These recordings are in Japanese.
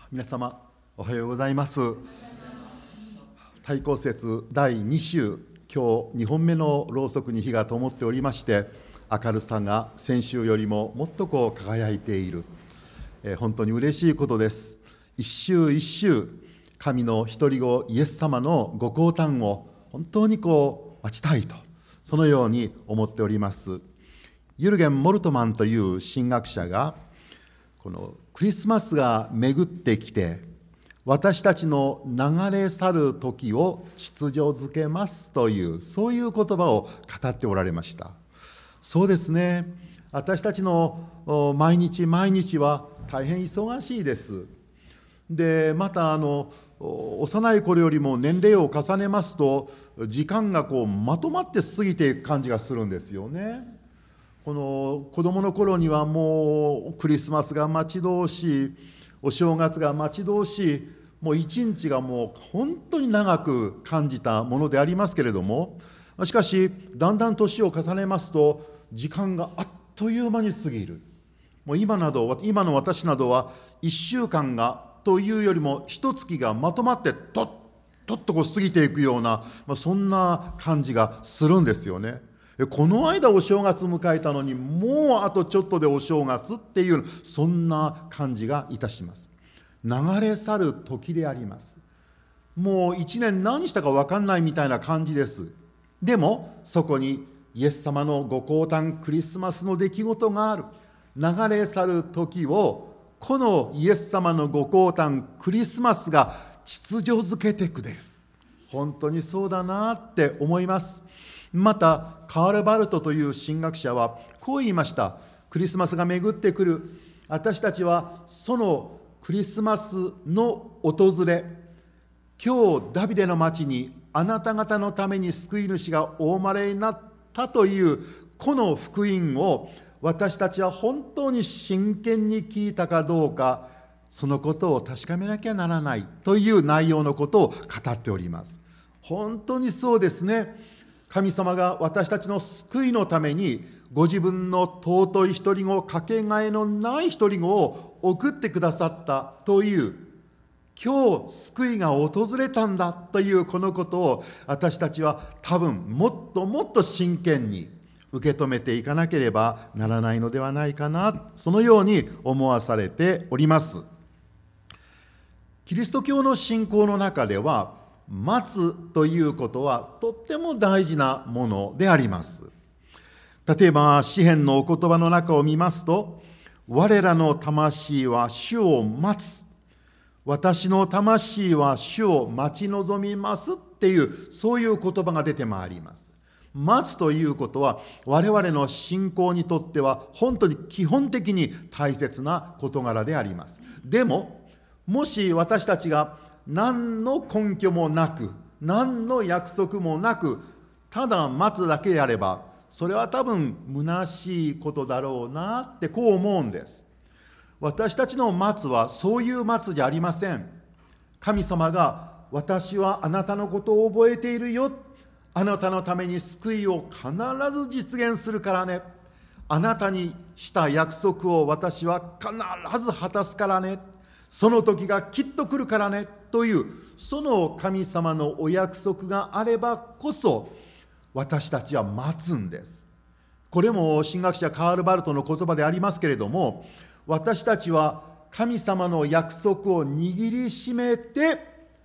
皆様おはようございます。対抗節第2週、今日2本目のろうそくに火が灯っておりまして、明るさが先週よりももっと輝いている、本当に嬉しいことです。一週一週、神の一人子イエス様のご降誕を本当に待ちたいと、そのように思っております。ユルゲン・モルトマンという神学者が、このクリスマスが巡ってきて、私たちの流れ去る時を秩序づけますという、そういう言葉を語っておられました。そうですね、私たちの毎日毎日は大変忙しいです。で、また幼い頃よりも年齢を重ねますと、時間がまとまって過ぎていく感じがするんですよね。この子供の頃にはもうクリスマスが待ち遠しい、お正月が待ち遠しい、もう一日がもう本当に長く感じたものでありますけれども、しかしだんだん年を重ねますと、時間があっという間に過ぎる。もう今の私などは1週間がというよりも1月がまとまってとっと過ぎていくような、そんな感じがするんですよね。この間お正月迎えたのに、もうあとちょっとでお正月っていう、そんな感じがいたします。流れ去る時であります。もう一年何したか分かんないみたいな感じです。でもそこにイエス様のご降誕、クリスマスの出来事がある。流れ去る時をこのイエス様のご降誕、クリスマスが秩序づけてくれる。本当にそうだなって思います。またカール・バルトという神学者はこう言いました。クリスマスが巡ってくる。私たちはそのクリスマスの訪れ、今日ダビデの町にあなた方のために救い主がお生まれになったというこの福音を、私たちは本当に真剣に聞いたかどうか、そのことを確かめなきゃならないという内容のことを語っております。本当にそうですね。神様が私たちの救いのためにご自分の尊い一人子、かけがえのない一人子を送ってくださったという、今日救いが訪れたんだというこのことを、私たちは多分もっともっと真剣に受け止めていかなければならないのではないかな、そのように思わされております。キリスト教の信仰の中では、待つということはとっても大事なものであります。例えば詩編のお言葉の中を見ますと、我らの魂は主を待つ、私の魂は主を待ち望みますっていう、そういう言葉が出てまいります。待つということは我々の信仰にとっては本当に基本的に大切な事柄であります。でももし私たちが何の根拠もなく、何の約束もなく、ただ待つだけやれば、それは多分虚しいことだろうなってこう思うんです。私たちの待つはそういう待つじゃありません。神様が、私はあなたのことを覚えているよ、あなたのために救いを必ず実現するからね、あなたにした約束を私は必ず果たすからね、その時がきっと来るからねという、その神様のお約束があればこそ私たちは待つんです。これも神学者カール・バルトの言葉でありますけれども、私たちは神様の約束を握りしめて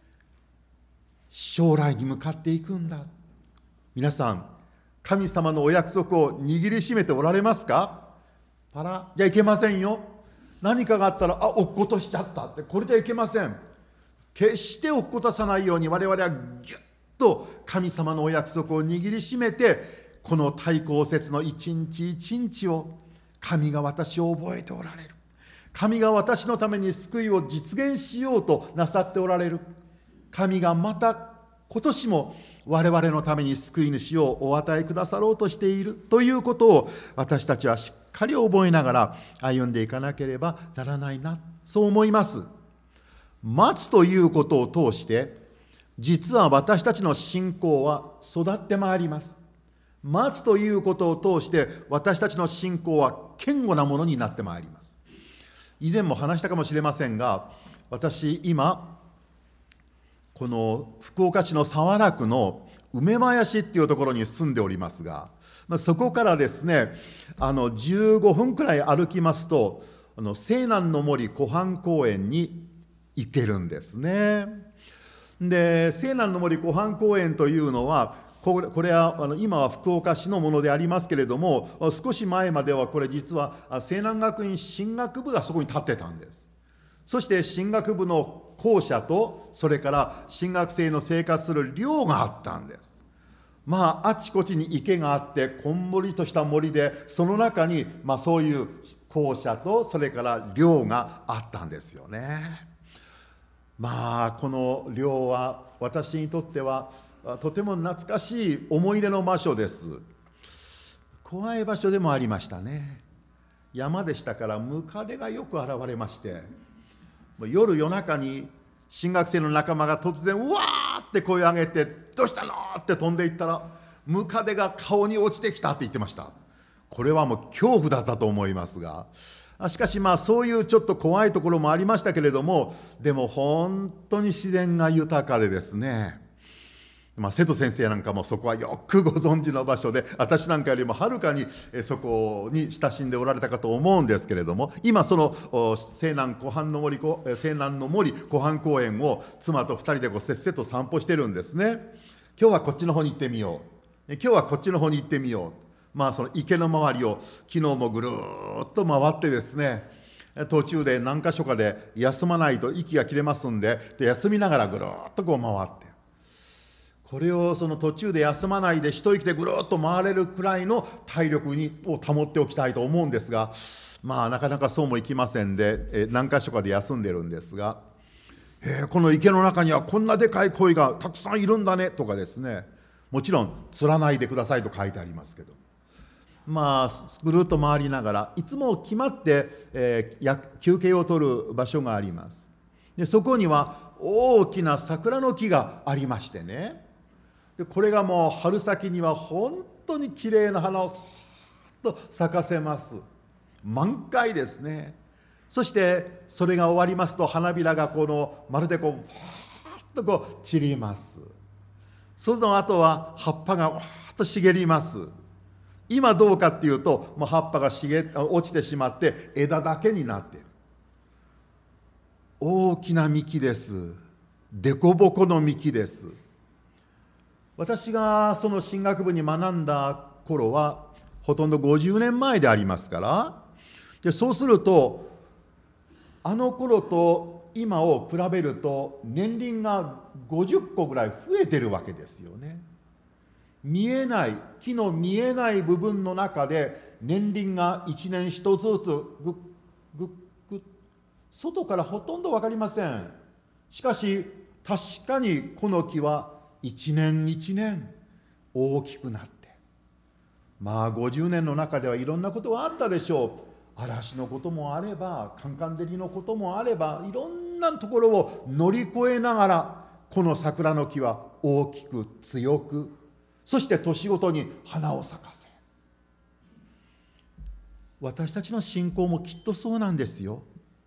将来に向かっていくんだ。皆さん、神様のお約束を握りしめておられますか？じゃあいけませんよ。何かがあったら、落っことしちゃったって、これではいけません。決して落っことさないように我々はギュッと神様のお約束を握りしめて、この対抗節の一日一日を、神が私を覚えておられる、神が私のために救いを実現しようとなさっておられる、神がまた今年も我々のために救い主をお与えくださろうとしているということを、私たちはしっかり覚えながら歩んでいかなければならないな、そう思います。待つということを通して、実は私たちの信仰は育ってまいります。待つということを通して私たちの信仰は堅固なものになってまいります。以前も話したかもしれませんが、 私今この福岡市の早良区の梅林っていうところに住んでおりますが、そこからですね15分くらい歩きますと西南の森湖畔公園に行けるんですね。で、西南の森湖畔公園というのはこれは今は福岡市のものでありますけれども、少し前まではこれ実は西南学院進学部がそこに建ってたんです。そして進学部の校舎とそれから進学生の生活する寮があったんです。あちこちに池があってこんもりとした森で、その中にそういう校舎とそれから寮があったんですよね。この寮は私にとってはとても懐かしい思い出の場所です。怖い場所でもありましたね。山でしたからムカデがよく現れまして、夜中に進学生の仲間が突然うわーって声を上げて「どうしたの?」って飛んでいったらムカデが顔に落ちてきたって言ってました。これはもう恐怖だったと思いますが、しかしそういうちょっと怖いところもありましたけれども、でも本当に自然が豊かでですね、瀬戸先生なんかもそこはよくご存知の場所で、私なんかよりもはるかにそこに親しんでおられたかと思うんですけれども、今その西南の森湖畔公園を妻と2人でせっせと散歩してるんですね。今日はこっちの方に行ってみよう、今日はこっちの方に行ってみよう、その池の周りを昨日もぐるーっと回ってですね、途中で何か所かで休まないと息が切れますんで、休みながらぐるーっと回って、これをその途中で休まないで一息でぐるっと回れるくらいの体力を保っておきたいと思うんですが、なかなかそうもいきませんで、何か所かで休んでるんですが、この池の中にはこんなでかい鯉がたくさんいるんだねとかですね、もちろん釣らないでくださいと書いてありますけど、ぐるっと回りながらいつも決まって、休憩を取る場所があります。でそこには大きな桜の木がありましてね、でこれがもう春先には本当にきれいな花をさーっと咲かせます。満開ですね。そしてそれが終わりますと花びらがまるでパーッと散ります。その後は葉っぱがわーっと茂ります。今どうかっていうと、葉っぱが落ちてしまって枝だけになっている。大きな幹です。でこぼこの幹です。私がその進学部に学んだ頃はほとんど50年前でありますから、でそうするとあの頃と今を比べると年輪が50個ぐらい増えてるわけですよね。見えない木の見えない部分の中で年輪が一年一つずつぐっぐっぐっ、外からほとんど分かりません。しかし確かにこの木は一年一年大きくなって、50年の中ではいろんなことがあったでしょう。嵐のこともあればカンカン照りのこともあれば、いろんなところを乗り越えながらこの桜の木は大きく強く、そして年ごとに花を咲かせ、私たちの信仰もきっとそうなんですよ。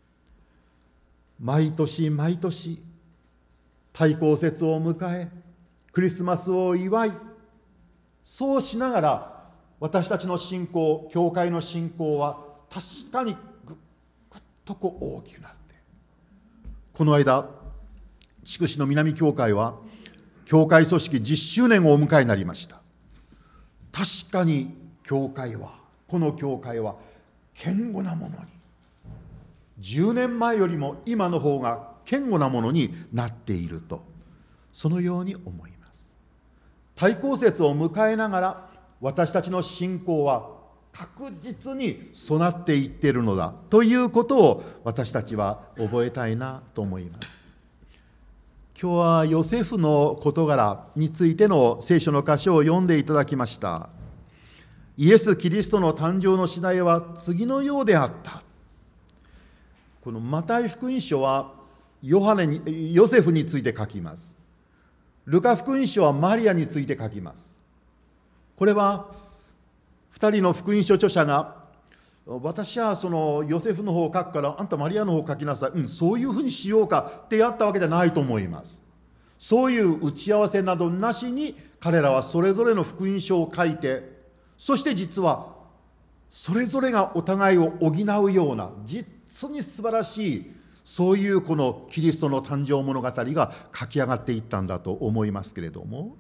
毎年毎年大公節を迎えクリスマスを祝い、そうしながら私たちの信仰、教会の信仰は確かにぐっと大きくなって、この間筑紫の南教会は教会組織10周年をお迎えになりました。確かにこの教会は堅固なものに、10年前よりも今の方が堅固なものになっていると、そのように思います。大公節を迎えながら私たちの信仰は確実に育っていっているのだということを私たちは覚えたいなと思います。今日はヨセフの事柄についての聖書の箇所を読んでいただきました。イエス・キリストの誕生の次第は次のようであった。このマタイ福音書はヨセフについて書きます。ルカ福音書はマリアについて書きます。これは2人の福音書著者が私はそのヨセフの方を書くからあんたマリアの方を書きなさい、そういうふうにしようかってやったわけじゃないと思います。そういう打ち合わせなどなしに彼らはそれぞれの福音書を書いて、そして実はそれぞれがお互いを補うような実に素晴らしい、そういうこのキリストの誕生物語が書き上がっていったんだと思いますけれども、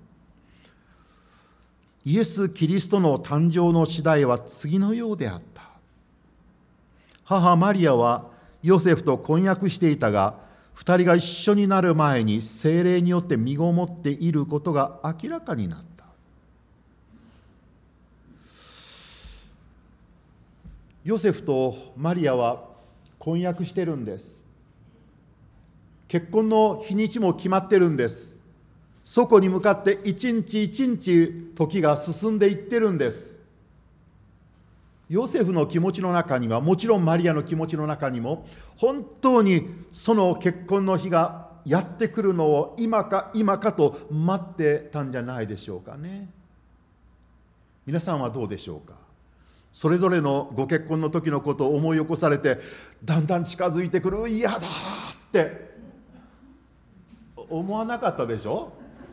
イエス・キリストの誕生の次第は次のようであった。母マリアはヨセフと婚約していたが、二人が一緒になる前に聖霊によって身ごもっていることが明らかになった。ヨセフとマリアは婚約してるんです。結婚の日にちも決まってるんです。そこに向かって一日一日時が進んでいってるんです。ヨセフの気持ちの中には、もちろんマリアの気持ちの中にも、本当にその結婚の日がやってくるのを今か今かと待ってたんじゃないでしょうかね。皆さんはどうでしょうか。それぞれのご結婚の時のことを思い起こされて、だんだん近づいてくる、嫌だって思わなかったでしょ。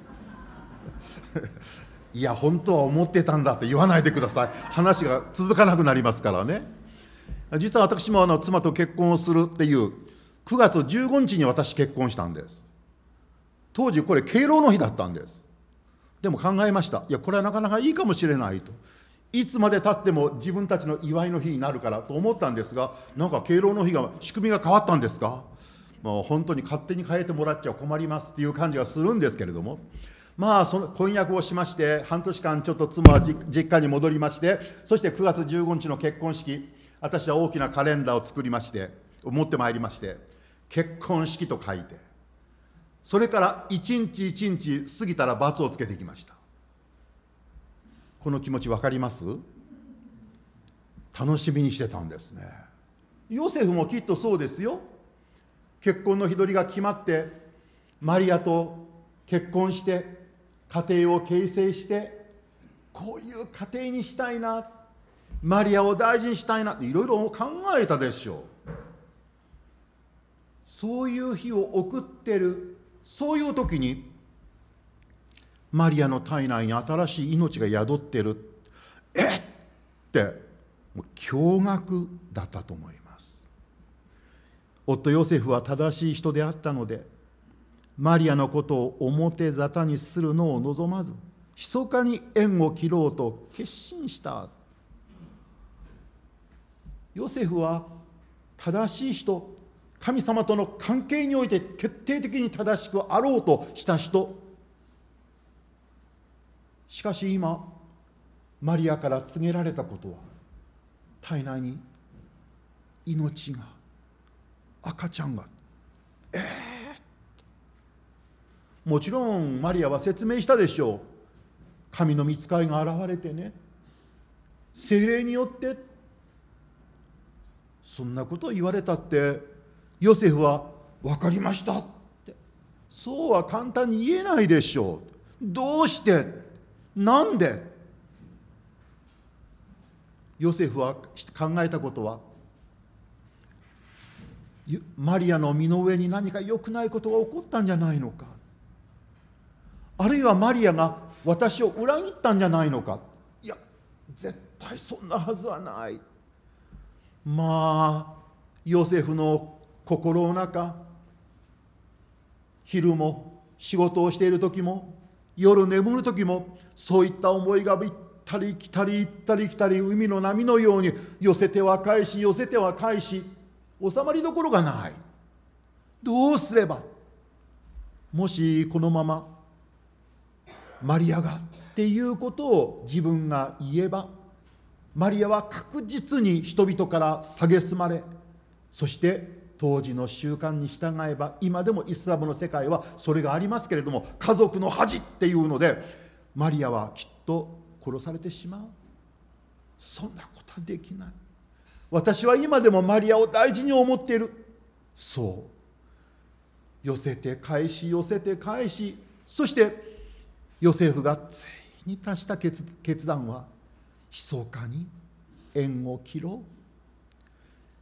いや本当は思ってたんだって言わないでください。話が続かなくなりますからね。実は私も妻と結婚をするっていう9月15日に私結婚したんです。当時これ敬老の日だったんです。でも考えました。いやこれはなかなかいいかもしれないと。いつまでたっても自分たちの祝いの日になるからと思ったんですが、なんか敬老の日が仕組みが変わったんですか。もう本当に勝手に変えてもらっちゃ困りますっていう感じがするんですけれども、その婚約をしまして、半年間ちょっと妻は実家に戻りまして、そして9月15日の結婚式、私は大きなカレンダーを作りまして、持ってまいりまして、結婚式と書いて、それから一日一日過ぎたら×をつけていきました。この気持ち分かります？楽しみにしてたんですね。ヨセフもきっとそうですよ。結婚の日取りが決まって、マリアと結婚して、家庭を形成して、こういう家庭にしたいな、マリアを大事にしたいなっていろいろ考えたでしょう。そういう日を送ってる、そういう時にマリアの体内に新しい命が宿ってるってもう驚愕だったと思います。夫ヨセフは正しい人であったので、マリアのことを表沙汰にするのを望まず、密かに縁を切ろうと決心した。ヨセフは正しい人、神様との関係において決定的に正しくあろうとした人。しかし今、マリアから告げられたことは、体内に命が、赤ちゃんが、もちろんマリアは説明したでしょう。神の御使いが現れてね、聖霊によって、そんなことを言われたってヨセフは分かりましたってそうは簡単に言えないでしょう。どうして、なんで。ヨセフは考えたことは、マリアの身の上に何か良くないことが起こったんじゃないのか、あるいはマリアが私を裏切ったんじゃないのか。いや絶対そんなはずはない。ヨセフの心の中、昼も仕事をしている時も夜眠る時も、そういった思いが行ったり来たり行ったり来たり、海の波のように寄せては返し寄せては返し、収まりどころがない。どうすれば、もしこのままマリアがっていうことを自分が言えば、マリアは確実に人々から蔑まれ、そして当時の習慣に従えば、今でもイスラムの世界はそれがありますけれども、家族の恥っていうのでマリアはきっと殺されてしまう。そんなことはできない。私は今でもマリアを大事に思っている。そう寄せて返し寄せて返し、そしてヨセフがついに達した決断は、密かに縁を切ろう。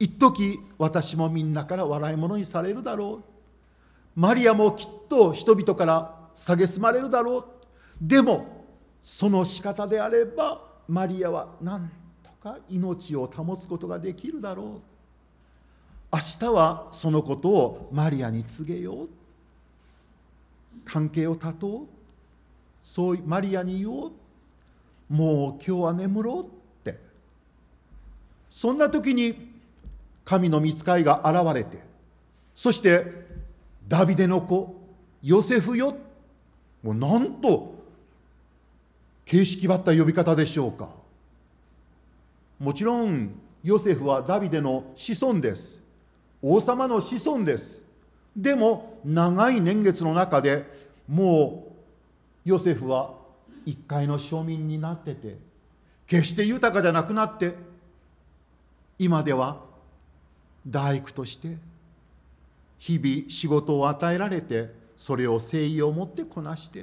一時私もみんなから笑い物にされるだろう。マリアもきっと人々から蔑まれるだろう。でもその仕方であればマリアは何とか命を保つことができるだろう。明日はそのことをマリアに告げよう。関係を断とう。そうマリアに言おう。もう今日は眠ろうって。そんな時に神の御使いが現れて、そしてダビデの子ヨセフよ、もうなんと形式ばった呼び方でしょうか。もちろんヨセフはダビデの子孫です。王様の子孫です。でも長い年月の中でもうヨセフは一介の庶民になってて、決して豊かじゃなくなって、今では大工として日々仕事を与えられて、それを誠意を持ってこなして、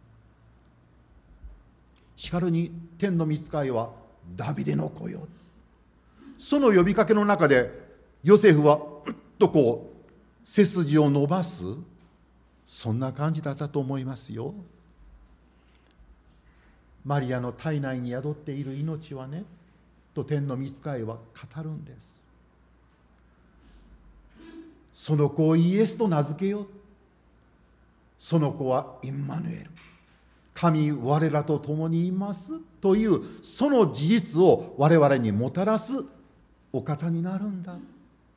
しかるに天の御使いはダビデの子よ、その呼びかけの中でヨセフはうっとこう背筋を伸ばす、そんな感じだったと思いますよ。マリアの体内に宿っている命はね、と天の御使いは語るんです。その子をイエスと名付けよう。その子はインマヌエル、神我らと共にいますというその事実を我々にもたらすお方になるんだ。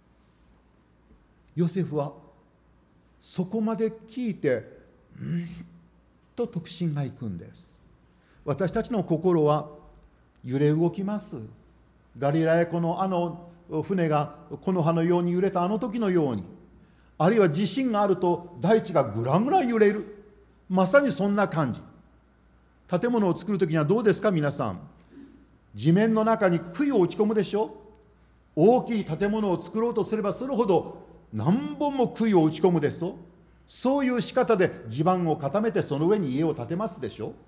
ヨセフはそこまで聞いてと特進がいくんです。私たちの心は揺れ動きます。ガリラヤ湖のあの船が木の葉のように揺れたあの時のように、あるいは地震があると大地がぐらぐら揺れる、まさにそんな感じ。建物を作る時にはどうですか皆さん。地面の中に杭を打ち込むでしょ。大きい建物を作ろうとすればするほど何本も杭を打ち込むでしょ。そういう仕方で地盤を固めてその上に家を建てますでしょ。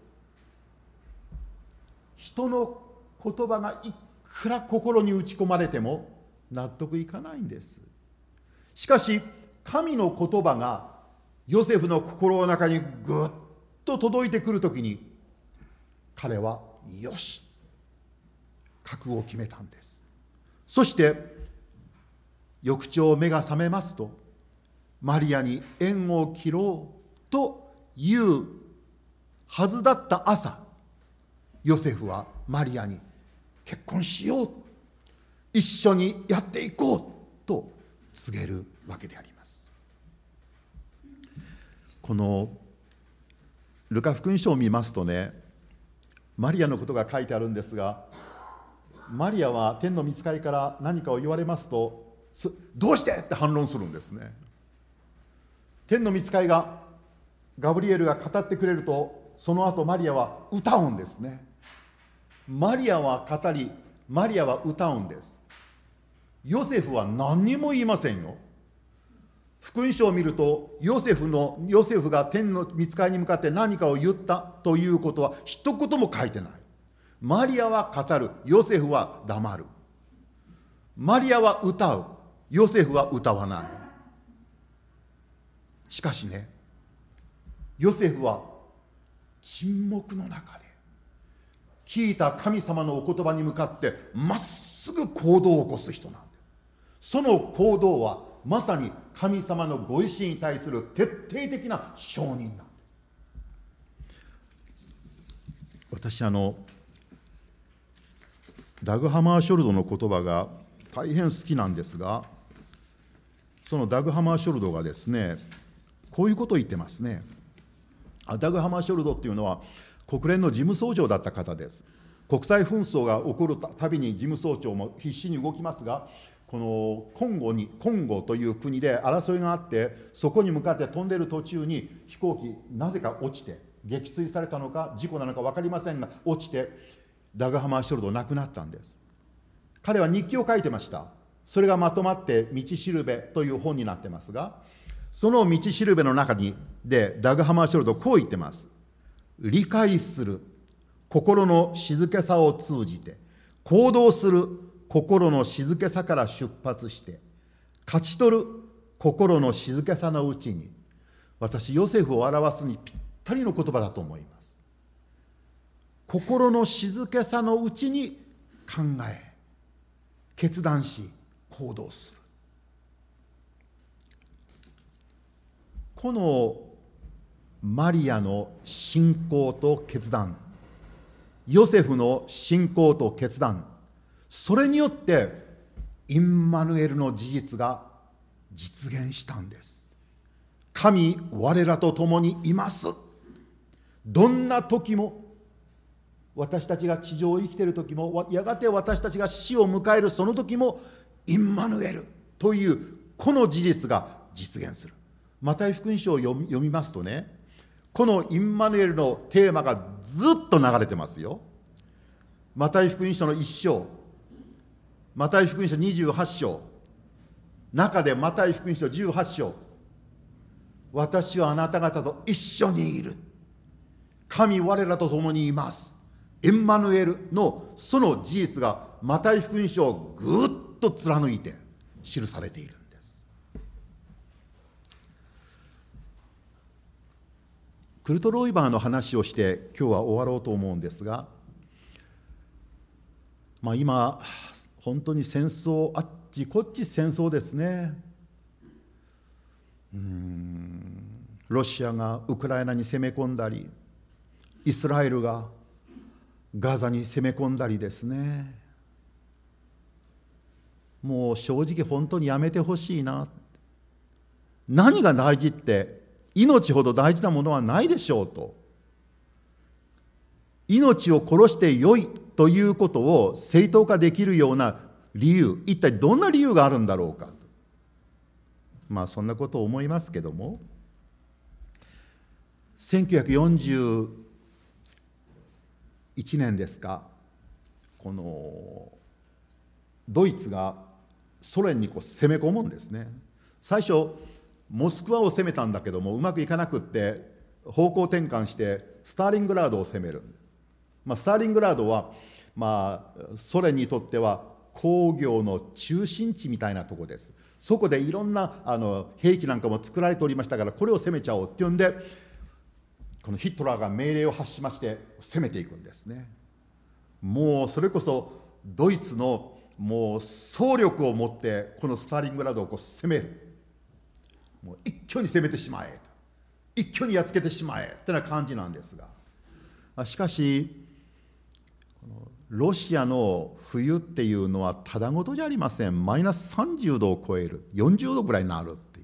人の言葉がいくら心に打ち込まれても納得いかないんです。しかし神の言葉がヨセフの心の中にぐっと届いてくるときに、彼はよし、覚悟を決めたんです。そして翌朝目が覚めますと、マリアに縁を切ろうというはずだった朝、ヨセフはマリアに結婚しよう、一緒にやっていこうと告げるわけであります。このルカ福音書を見ますとね、マリアのことが書いてあるんですが、マリアは天の御使いから何かを言われますと、どうしてって反論するんですね。天の御使いがガブリエルが語ってくれると、その後マリアは歌うんですね。マリアは語り、マリアは歌うんです。ヨセフは何にも言いませんよ。福音書を見るとヨセフが天の御使いに向かって何かを言ったということは一言も書いてない。マリアは語る、ヨセフは黙る。マリアは歌う、ヨセフは歌わない。しかしね、ヨセフは沈黙の中で聞いた神様のお言葉に向かってまっすぐ行動を起こす人なんです。その行動はまさに神様のご意志に対する徹底的な承認なんです。私ダグ・ハマーショルドの言葉が大変好きなんですが、そのダグ・ハマーショルドがですね、こういうことを言ってますね。ダグ・ハマーショルドっていうのは国連の事務総長だった方です。国際紛争が起こるたびに事務総長も必死に動きますが、このコンゴという国で争いがあって、そこに向かって飛んでいる途中に飛行機なぜか落ちて、撃墜されたのか事故なのか分かりませんが落ちて、ダグ・ハマーショルド亡くなったんです。彼は日記を書いてました。それがまとまって道しるべという本になってますが、その道しるべの中でダグ・ハマーショルドこう言ってます。理解する心の静けさを通じて行動する心の静けさから出発して勝ち取る心の静けさのうちに、私ヨセフを表すにぴったりの言葉だと思います。心の静けさのうちに考え、決断し行動する。このマリアの信仰と決断、ヨセフの信仰と決断、それによってインマヌエルの事実が実現したんです。神我らと共にいます。どんな時も、私たちが地上を生きている時も、やがて私たちが死を迎えるその時も、インマヌエルというこの事実が実現する。マタイ福音書を読みますとね、このインマヌエルのテーマがずっと流れてますよ。マタイ福音書の1章、マタイ福音書28章、中でマタイ福音書18章、私はあなた方と一緒にいる。神我らと共にいます。エンマヌエルのその事実がマタイ福音書をぐっと貫いて記されているんです。クルト・ロイバーの話をして今日は終わろうと思うんですが、今本当に戦争、あっちこっち戦争ですね。ロシアがウクライナに攻め込んだり、イスラエルがガザに攻め込んだりですね。もう正直本当にやめてほしいな。何が大事って、命ほど大事なものはないでしょうと。命を殺してよいということを正当化できるような理由、一体どんな理由があるんだろうか。そんなことを思いますけども、1941年ですか、このドイツがソ連に攻め込むんですね。最初モスクワを攻めたんだけどもうまくいかなくって方向転換してスターリングラードを攻めるんです。スターリングラードはソ連にとっては工業の中心地みたいなところです。そこでいろんな兵器なんかも作られておりましたから、これを攻めちゃおうっていうんで、このヒトラーが命令を発しまして攻めていくんですね。もうそれこそドイツのもう総力を持ってこのスターリングラードを攻める。もう一挙に攻めてしまえ、一挙にやっつけてしまえってな感じなんですが、しかしロシアの冬っていうのはただごとじゃありません。マイナス30度を超える、40度ぐらいになるっていう。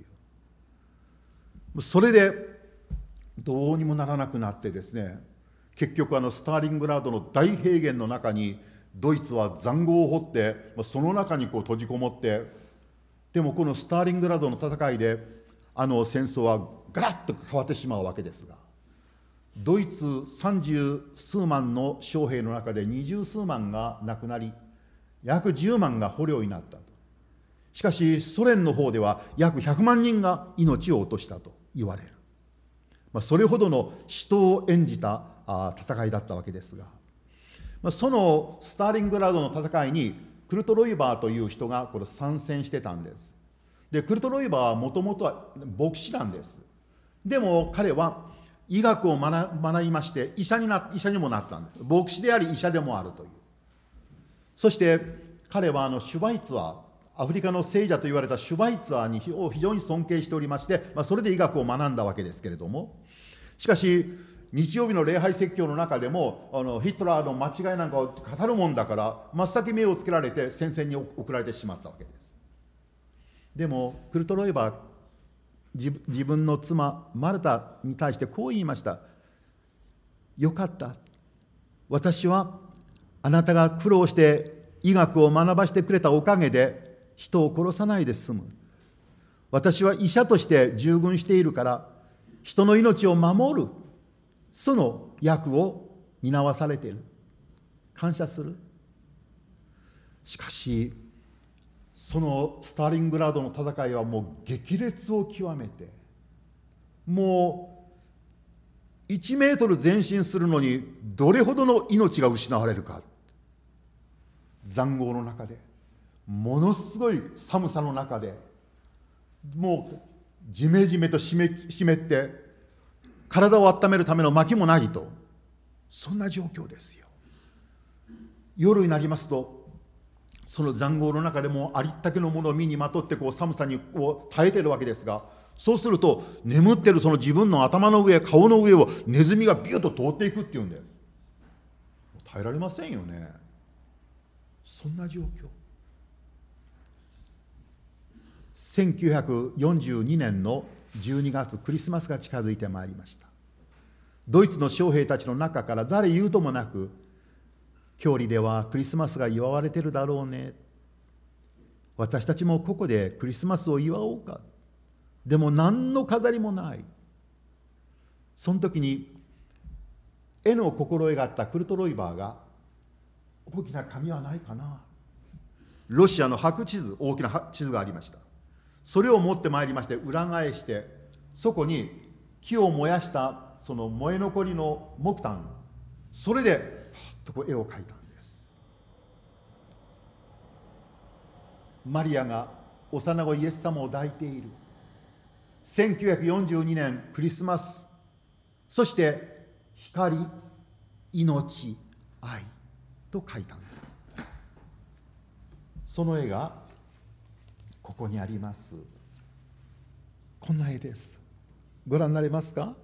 それでどうにもならなくなってですね、結局スターリングラードの大平原の中にドイツは塹壕を掘ってその中に閉じこもって、でもこのスターリングラードの戦いで戦争はガラッと変わってしまうわけですが、ドイツ30数万の将兵の中で20数万が亡くなり、約10万が捕虜になったと。しかしソ連の方では約100万人が命を落としたと言われる。それほどの死闘を演じた戦いだったわけですが、そのスターリングラードの戦いにクルト・ロイバーという人が参戦してたんです。でクルト・ロイバーはもともとは牧師なんです。でも彼は医学を学びまして医者にもなったんです。牧師であり医者でもあるという。そして彼はシュバイツァー、アフリカの聖者と言われたシュバイツァーを非常に尊敬しておりまして、それで医学を学んだわけですけれども、しかし日曜日の礼拝説教の中でもヒトラーの間違いなんかを語るもんだから真っ先目をつけられて戦線に送られてしまったわけです。でもクルト・ロイバー、自分の妻マルタに対してこう言いました。よかった、私はあなたが苦労して医学を学ばせてくれたおかげで人を殺さないで済む。私は医者として従軍しているから人の命を守るその役を担わされている。感謝する。しかしそのスターリングラードの戦いはもう激烈を極めて、もう1メートル前進するのにどれほどの命が失われるか。塹壕の中でものすごい寒さの中で、もうじめじめと湿って体を温めるための薪もないと、そんな状況ですよ。夜になりますと、その塹壕の中でもありったけのものを身にまとって寒さに耐えているわけですが、そうすると眠っているその自分の頭の上、顔の上をネズミがビュッと通っていくっていうんです。耐えられませんよね。そんな状況。1942年の12月、クリスマスが近づいてまいりました。ドイツの将兵たちの中から誰言うともなく、教理ではクリスマスが祝われてるだろうね、私たちもここでクリスマスを祝おうか、でも何の飾りもない。その時に絵の心得があったクルト・ロイバーが、大きな紙はないかな、ロシアの白地図、大きな地図がありました。それを持ってまいりまして、裏返して、そこに木を燃やしたその燃え残りの木炭、それではっと絵を描いたんです。マリアが幼子イエス様を抱いている1942年クリスマス、そして光、命、愛と書いたんです。その絵がここにあります。こんな絵です。ご覧になれますか。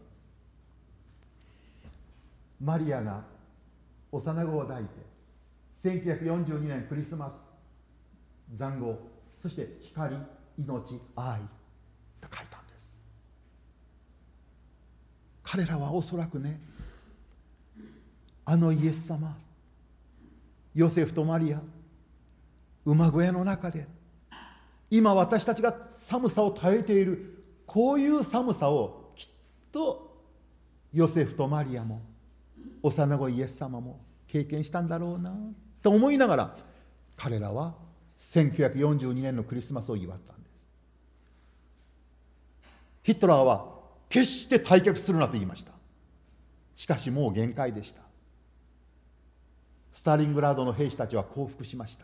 マリアが幼子を抱いて1942年クリスマス、塹壕、そして光、命、愛と書いたんです。彼らはおそらくね、あのイエス様、ヨセフとマリア、馬小屋の中で今私たちが寒さを耐えている、こういう寒さをきっとヨセフとマリアも幼子イエス様も経験したんだろうなと思いながら、彼らは1942年のクリスマスを祝ったんです。ヒトラーは決して退却するなと言いました。しかしもう限界でした。スターリングラードの兵士たちは降伏しました。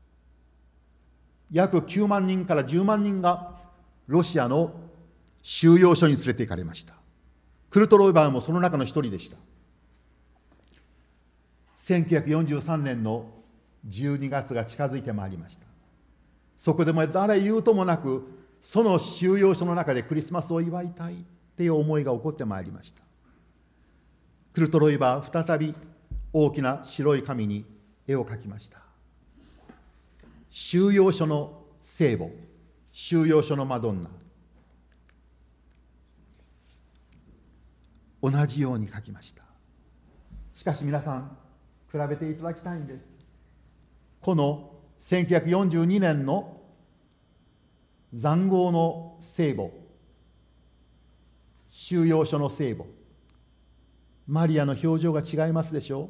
約9万人から10万人がロシアの収容所に連れて行かれました。クルト・ロイバーもその中の一人でした。1943年の12月が近づいてまいりました。そこでも誰言うともなく、その収容所の中でクリスマスを祝いたいっていう思いが起こってまいりました。クルト・ロイバー、再び大きな白い紙に絵を描きました。収容所の聖母、収容所のマドンナ、同じように描きました。しかし皆さん、比べていただきたいんです。この1942年の塹壕の聖母、収容所の聖母、マリアの表情が違いますでしょう。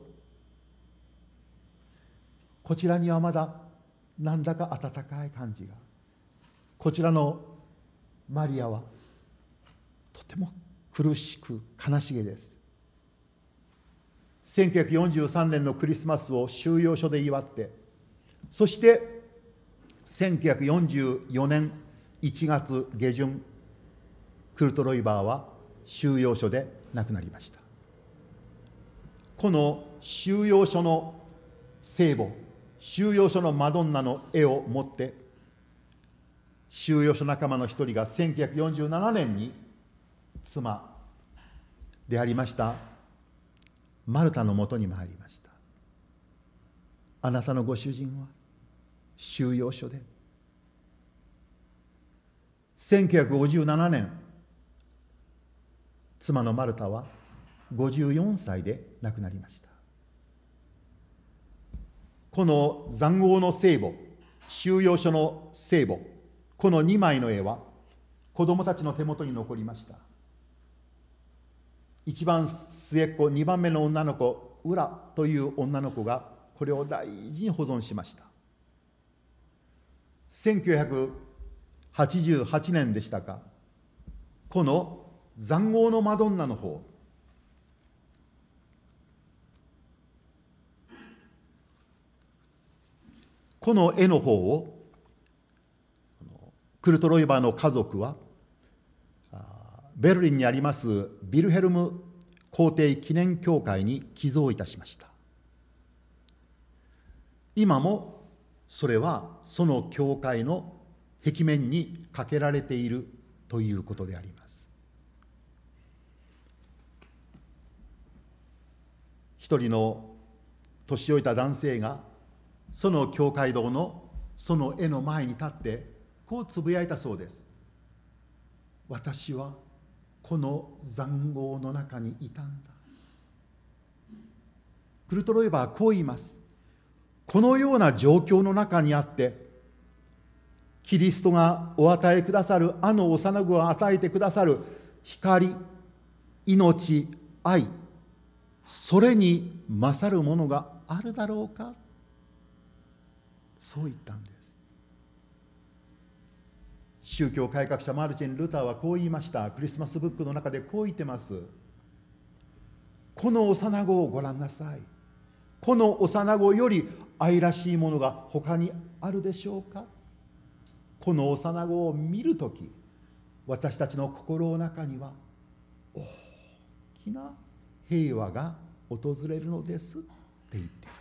こちらにはまだなんだか温かい感じが、こちらのマリアはとても苦しく悲しげです。1943年のクリスマスを収容所で祝って、そして1944年1月下旬、クルト・ロイバーは収容所で亡くなりました。この収容所の聖母、収容所のマドンナの絵を持って、収容所仲間の一人が1947年に妻でありましたマルタのもとに参りました。あなたのご主人は収容所で、1957年、妻のマルタは54歳で亡くなりました。この塹壕の聖母、収容所の聖母、この2枚の絵は子供たちの手元に残りました。一番末っ子、2番目の女の子、ウラという女の子がこれを大事に保存しました。1988年でしたか、この塹壕のマドンナの方、この絵の方をクルトロイバーの家族はベルリンにありますヴィルヘルム皇帝記念教会に寄贈いたしました。今もそれはその教会の壁面にかけられているということであります。一人の年老いた男性がその教会堂のその絵の前に立ってこうつぶやいたそうです。私はこの塹壕の中にいたんだ。クルトロイバーはこう言います。このような状況の中にあってキリストがお与えくださるあの幼子を与えてくださる光、命、愛、それに勝るものがあるだろうか。そう言ったんです。宗教改革者マルチン・ルターはこう言いました。クリスマスブックの中でこう言ってます。この幼子をご覧なさい。この幼子より愛らしいものが他にあるでしょうか。この幼子を見るとき、私たちの心の中には大きな平和が訪れるのですって言っているんです。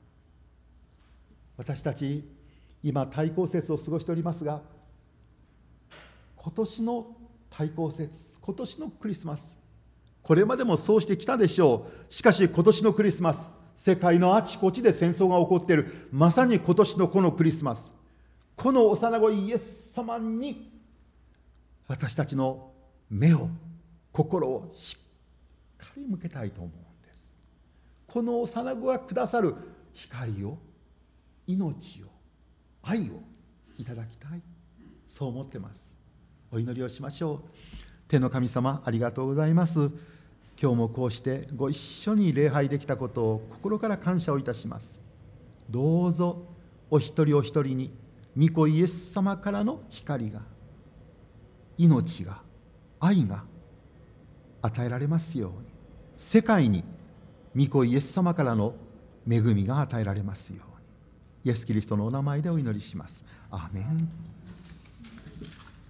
私たち今大公節を過ごしておりますが、今年の大公節、今年のクリスマス、これまでもそうしてきたでしょう。しかし今年のクリスマス、世界のあちこちで戦争が起こっている。まさに今年のこのクリスマス、この幼子イエス様に私たちの目を、心をしっかり向けたいと思うんです。この幼子がくださる光を、命を、愛をいただきたい、そう思ってます。お祈りをしましょう。天の神様、ありがとうございます。今日もこうしてご一緒に礼拝できたことを心から感謝をいたします。どうぞお一人お一人に御子イエス様からの光が、命が、愛が与えられますように、世界に御子イエス様からの恵みが与えられますように、イエス・キリストのお名前でお祈りします。アーメン。